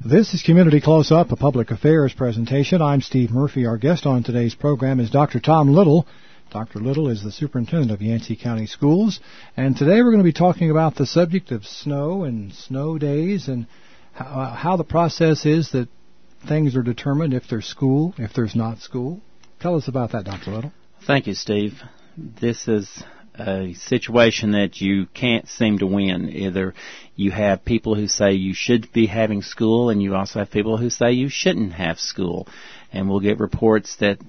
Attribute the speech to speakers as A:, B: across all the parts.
A: This is Community Close-Up, a public affairs presentation. I'm Steve Murphy. Our guest on today's program is Dr. Tom Little. Dr. Little is the superintendent of Yancey County Schools. And today we're going to be talking about the subject of snow and snow days and how the process is that things are determined if there's school, if there's not school. Tell us about that, Dr. Little.
B: Thank you, Steve. This is a situation that you can't seem to win. Either you have people who say you should be having school, and you also have people who say you shouldn't have school. And we'll get reports that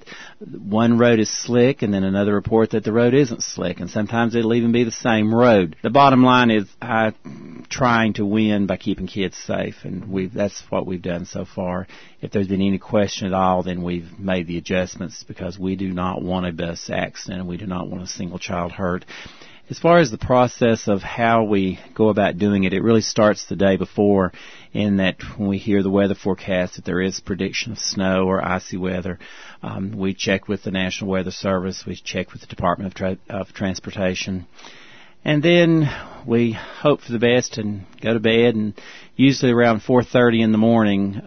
B: one road is slick and then another report that the road isn't slick. And sometimes it'll even be the same road. The bottom line is I'm trying to win by keeping kids safe, and that's what we've done so far. If there's been any question at all, then we've made the adjustments because we do not want a bus accident and we do not want a single child hurt. As far as the process of how we go about doing it, it really starts the day before, in that when we hear the weather forecast that there is prediction of snow or icy weather, we check with the National Weather Service, we check with the Department of Transportation, and then we hope for the best and go to bed. And usually around 4:30 in the morning,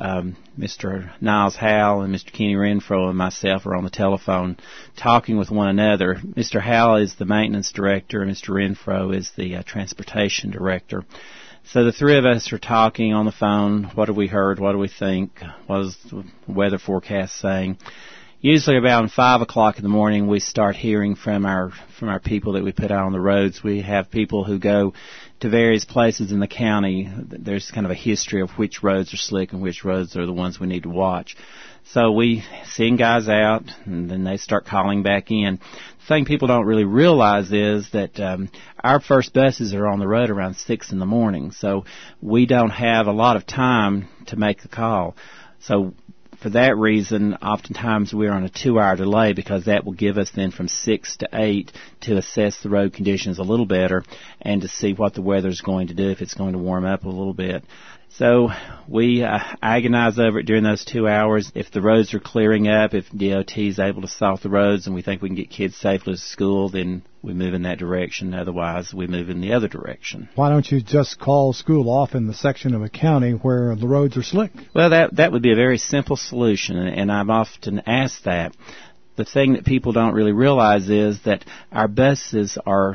B: Mr. Niles Howell and Mr. Kenny Renfro and myself are on the telephone talking with one another. Mr. Howell is the maintenance director and Mr. Renfro is the transportation director. So the three of us are talking on the phone. What have we heard? What do we think? What is the weather forecast saying? Usually around 5 o'clock in the morning, we start hearing from our people that we put out on the roads. We have people who go to various places in the county. There's kind of a history of which roads are slick and which roads are the ones we need to watch. So we send guys out, and then they start calling back in. The thing people don't really realize is that our first buses are on the road around 6 in the morning, so we don't have a lot of time to make the call. So for that reason, oftentimes we're on a 2-hour delay, because that will give us then from 6 to 8 to assess the road conditions a little better and to see what the weather's going to do, if it's going to warm up a little bit. So we agonize over it during those 2 hours. If the roads are clearing up, if DOT is able to solve the roads and we think we can get kids safely to school, then we move in that direction. Otherwise, we move in the other direction.
A: Why don't you just call school off in the section of a county where the roads are slick?
B: Well, that would be a very simple solution, and I've often asked that. The thing that people don't really realize is that our buses are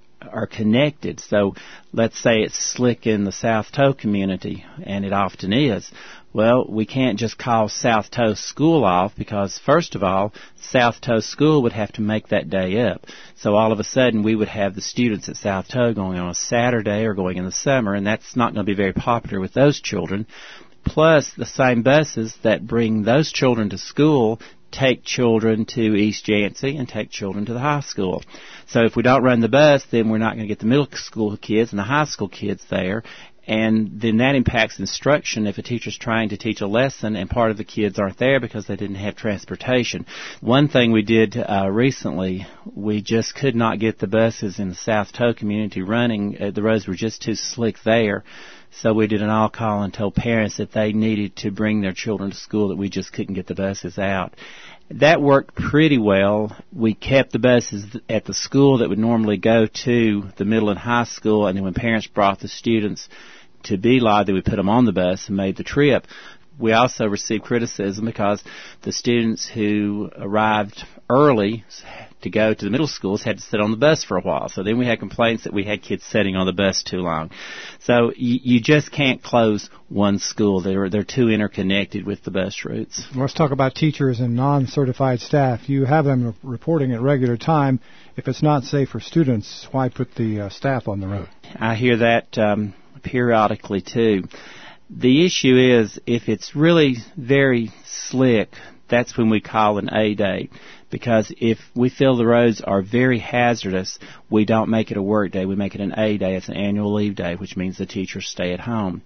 B: connected. So let's say it's slick in the South Toe community, and it often is. Well, we can't just call South Toe School off, because first of all, South Toe School would have to make that day up. So all of a sudden we would have the students at South Toe going on a Saturday or going in the summer, and that's not going to be very popular with those children. Plus, the same buses that bring those children to school take children to East Yancey and take children to the high school. So if we don't run the bus, then we're not going to get the middle school kids and the high school kids there. And then that impacts instruction if a teacher's trying to teach a lesson and part of the kids aren't there because they didn't have transportation. One thing we did recently, we just could not get the buses in the South Toe community running. The roads were just too slick there. So we did an all-call and told parents that they needed to bring their children to school, that we just couldn't get the buses out. That worked pretty well. We kept the buses at the school that would normally go to the middle and high school, and then when parents brought the students to Beelog, they would put them on the bus and made the trip. We also received criticism because the students who arrived early to go to the middle schools had to sit on the bus for a while. So then we had complaints that we had kids sitting on the bus too long. So you just can't close one school. They're too interconnected with the bus routes.
A: Let's talk about teachers and non-certified staff. You have them reporting at regular time. If it's not safe for students, why put the staff on the road?
B: I hear that periodically too. The issue is, if it's really very slick, that's when we call an A day. Because if we feel the roads are very hazardous, we don't make it a work day. We make it an A day. It's an annual leave day, which means the teachers stay at home.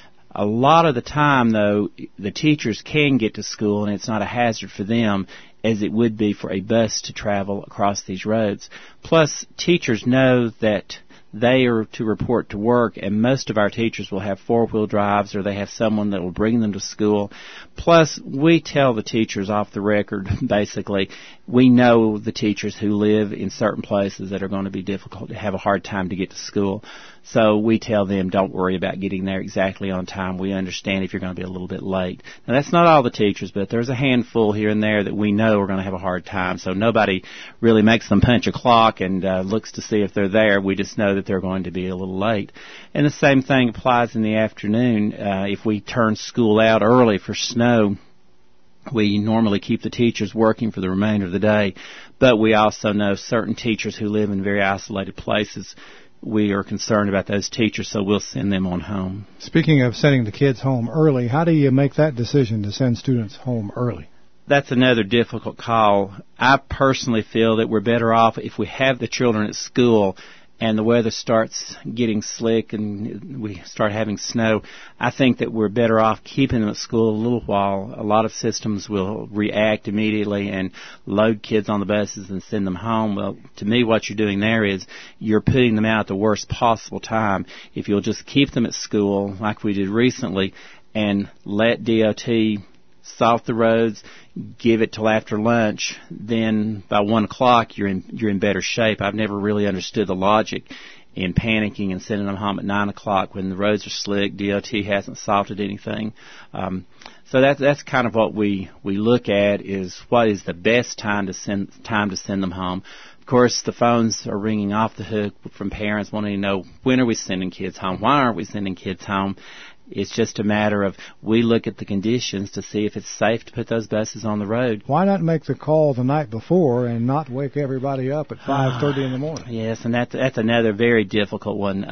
B: A lot of the time, though, the teachers can get to school, and it's not a hazard for them as it would be for a bus to travel across these roads. Plus, teachers know that they are to report to work, and most of our teachers will have four-wheel drives, or they have someone that will bring them to school. Plus, we tell the teachers off the record, basically, we know the teachers who live in certain places that are going to be difficult, to have a hard time to get to school. So we tell them, don't worry about getting there exactly on time. We understand if you're going to be a little bit late. Now, that's not all the teachers, but there's a handful here and there that we know are going to have a hard time. So nobody really makes them punch a clock and looks to see if they're there. We just know that they're going to be a little late. And the same thing applies in the afternoon. If we turn school out early for snow, we normally keep the teachers working for the remainder of the day. But we also know certain teachers who live in very isolated places, we are concerned about those teachers, so we'll send them on home.
A: Speaking of sending the kids home early, how do you make that decision to send students home early?
B: That's another difficult call. I personally feel that we're better off if we have the children at school and the weather starts getting slick and we start having snow. I think that we're better off keeping them at school a little while. A lot of systems will react immediately and load kids on the buses and send them home. Well, to me, what you're doing there is you're putting them out at the worst possible time. If you'll just keep them at school like we did recently and let DOT salt the roads, give it till after lunch, then by 1 o'clock you're in better shape. I've never really understood the logic in panicking and sending them home at 9 o'clock when the roads are slick, DOT hasn't salted anything. So that's kind of what we look at, is what is the best time to send them home. Of course, the phones are ringing off the hook from parents wanting to know, when are we sending kids home? Why aren't we sending kids home? It's just a matter of we look at the conditions to see if it's safe to put those buses on the road.
A: Why not make the call the night before and not wake everybody up at 5:30 in the morning?
B: Yes, and that's another very difficult one.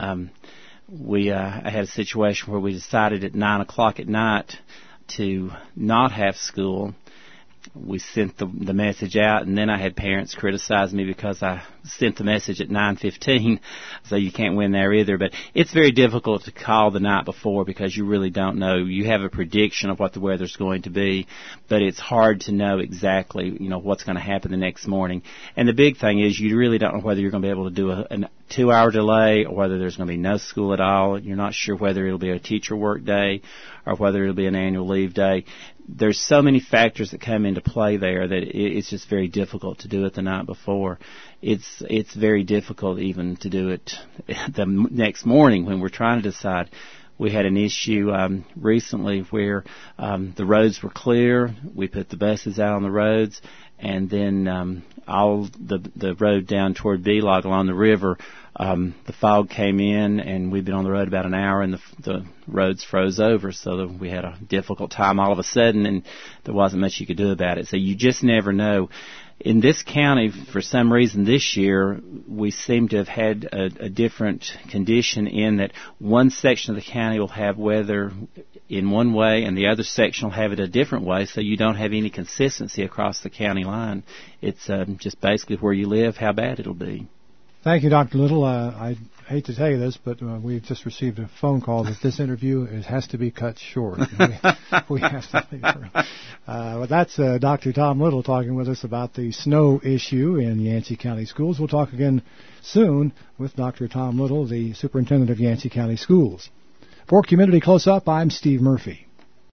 B: I had a situation where we decided at 9 o'clock at night to not have school. We sent the message out, and then I had parents criticize me because I sent the message at 9:15, so you can't win there either. But it's very difficult to call the night before because you really don't know. You have a prediction of what the weather's going to be, but it's hard to know exactly, what's going to happen the next morning. And the big thing is you really don't know whether you're going to be able to do a 2-hour delay or whether there's going to be no school at all. You're not sure whether it'll be a teacher work day or whether it'll be an annual leave day. There's so many factors that come into play there that it's just very difficult to do it the night before. It's very difficult even to do it the next morning when we're trying to decide. We had an issue recently where the roads were clear. We put the buses out on the roads, and then all the road down toward Beelog along the river, the fog came in, and we'd been on the road about an hour, and the roads froze over, so we had a difficult time all of a sudden, and there wasn't much you could do about it. So you just never know. In this county, for some reason this year, we seem to have had a different condition in that one section of the county will have weather in one way and the other section will have it a different way, so you don't have any consistency across the county line. It's just basically where you live, how bad it'll be.
A: Thank you, Dr. Little. I hate to tell you this, but we've just received a phone call that this interview has to be cut short. We have to leave early. Well, that's Dr. Tom Little talking with us about the snow issue in Yancey County Schools. We'll talk again soon with Dr. Tom Little, the superintendent of Yancey County Schools. For Community Close-Up, I'm Steve Murphy.